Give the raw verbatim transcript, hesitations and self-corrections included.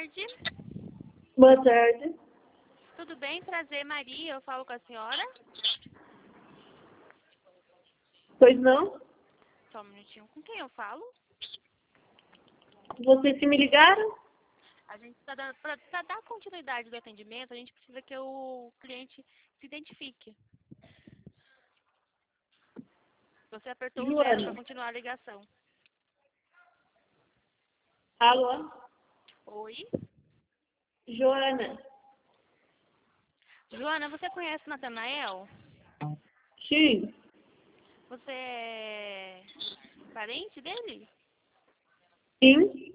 tarde. Boa tarde. Tudo bem? Prazer, Maria. Eu falo com a senhora. Pois não? Só um minutinho. Com quem eu falo? Vocês que me ligaram? A gente está dando... Para dar continuidade do atendimento, a gente precisa que o cliente se identifique. Você apertou o zero para Joana. continuar a ligação. Alô? Oi? Joana. Joana, você conhece o Natanael? Sim. Você é parente dele? Sim.